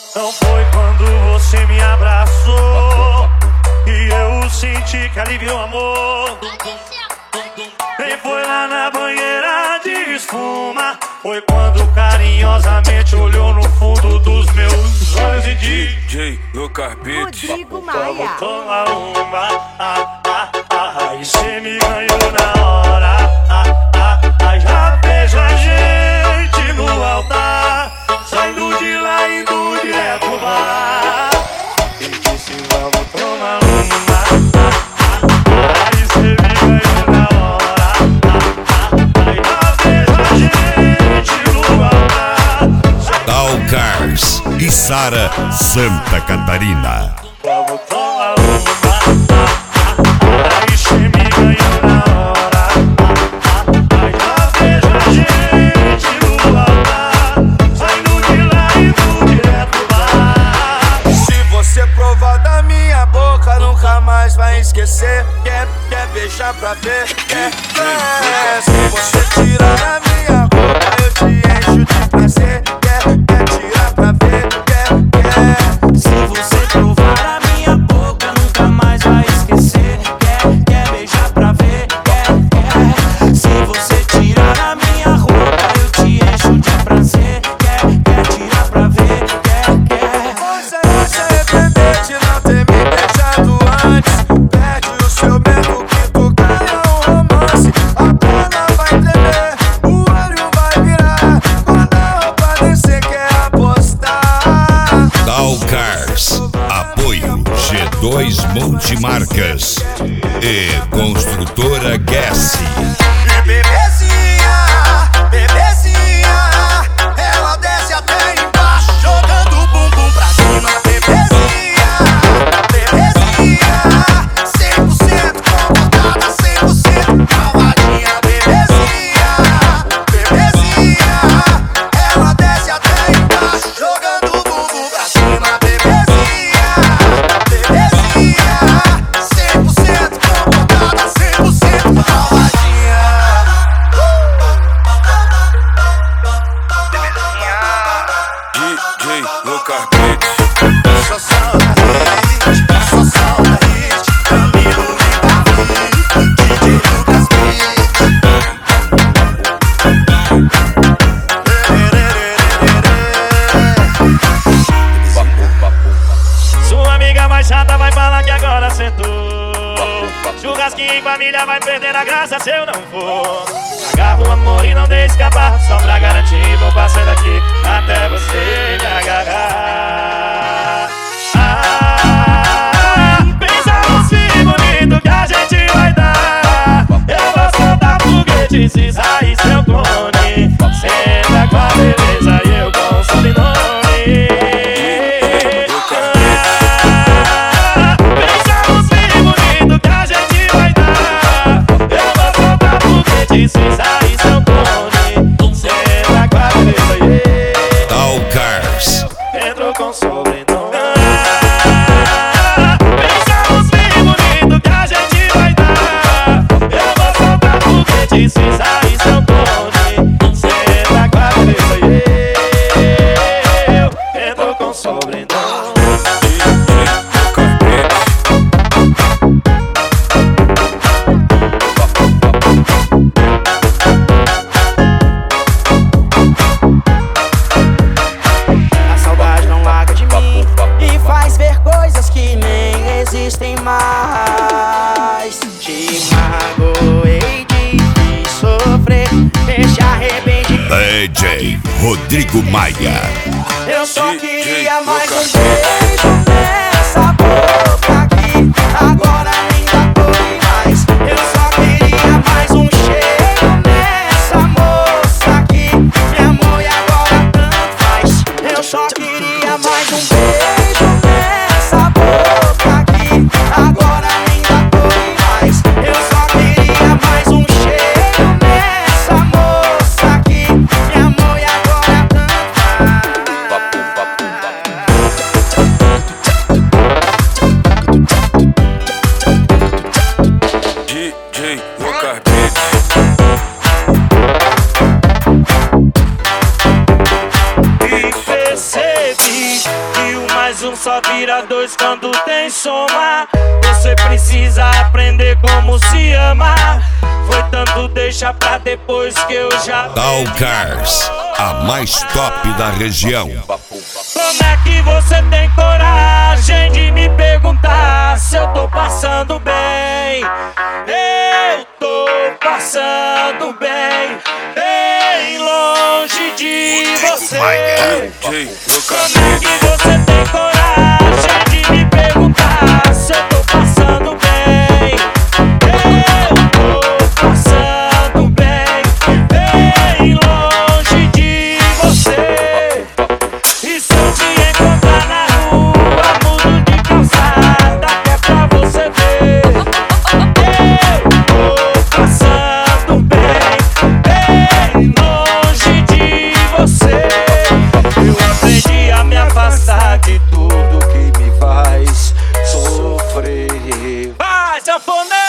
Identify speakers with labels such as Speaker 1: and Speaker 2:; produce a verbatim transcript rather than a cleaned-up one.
Speaker 1: Não foi quando você me abraçou e eu senti que aliviou o amor. Nem foi lá na banheira de espuma. Foi quando carinhosamente olhou no fundo dos meus olhos e disse:
Speaker 2: D J Lucas Beats.
Speaker 3: Rodrigo Maia.
Speaker 1: Toma uma, ah, ah, ah, e cê me ganhou na hora. Ah, ah, ah, já vejo a gente no altar, saindo de lá e indo direto pro bar. E disse: vamos tomar uma, ah, ah, ah, e cê me ganhou na hora. Ah, ah, ah, já vejo a gente no altar.
Speaker 4: Tal Cars e Sara, Santa Catarina.
Speaker 1: Vamos tomar uma, aí cê me ganhou na hora. Aí já vejo a gente no altar, saindo de lá e indo direto pro bar.
Speaker 2: Se você provar da minha boca, nunca mais vai esquecer. Quer, quer beijar pra ver? Quer, quer. Se você tirar a minha roupa, eu te encho de prazer. Quer, quer tirar pra ver? Quer, quer.
Speaker 5: Se você provar a minha boca, nunca mais vai esquecer. Quer, quer beijar pra ver? Quer, quer. Se você tirar a minha roupa, eu te encho de prazer. Quer, quer tirar pra ver? Quer, quer.
Speaker 2: Você vai se arrepender de não ter me beijado antes. Perde o seu medo que tu ganha um romance. A perna vai tremer, o olho vai virar. Quando a roupa descer, quer apostar.
Speaker 4: Tal Cars, apoio G dois Multimarcas e Construtora Guess.
Speaker 2: E bebezinha, bebezinha, ela desce até embaixo, jogando o bumbum pra cima. Bebezinha, bebezinha, cem por cento comportada, cem por cento calmadinha. Bebezinha, bebezinha, ela desce até embaixo, jogando o bumbum pra cima. Bebezinha, bebezinha, cem por cento comportada, cem por cento calmadinha. D J Lucas Beats. Só salva hit, só salva hit. Camilo Ricardo, D J Lucas Beats.
Speaker 1: Sua amiga mais chata vai falar que agora sentou. Churrasquinho em família vai perder a graça se eu não for. Agarra o amor e não deixe escapar, só pra garantir vou passando aqui até você me agarrar. Ah, pensamos se bonito que a gente vai dar. Eu vou soltar foguete se sair seu clone. Senta com a beleza e eu com o sobrenome.
Speaker 4: Tal Cars,
Speaker 1: Entrou com sobrenome. Ah, pensamos bem bonito que a gente vai dar. Eu vou soltar foguete se sair seu clone. Senta com a cabeça e eu. Entrou com sobrenome.
Speaker 5: Existem mais. Te magoei, te fiz sofrer, te arrependi.
Speaker 4: D J Rodrigo Maia.
Speaker 5: Eu só queria mais um beijo nessa boca aqui. Agora ainda foi mais. Eu só queria mais um cheiro nessa moça aqui. Me amor e agora tanto faz. Eu só queria mais um beijo nessa boca aqui. Agora ainda foi mais. Eu só queria mais um cheiro nessa moça aqui. Me amor e agora tanto faz.
Speaker 2: D J Lucas Beats.
Speaker 1: E percebi que mais um só vira dois quando tem soma. Você precisa aprender como se amar. Foi tanto deixa pra depois que eu já
Speaker 4: Tal Cars, a mais top da região.
Speaker 1: Como é que você tem coragem de me perguntar se eu tô passando bem? Eu tô passando bem, bem longe de você. Como é que você tem coragem de me perguntar se eu tô passando bem? Eu tô passando bem, bem longe de você. E se eu te encontrar na rua, mudo de calçada, que é pra você ver. Eu tô passando bem, bem longe de você. Eu aprendi a me afastar de tudo que me faz sofrer. Vai, sanfoneiro!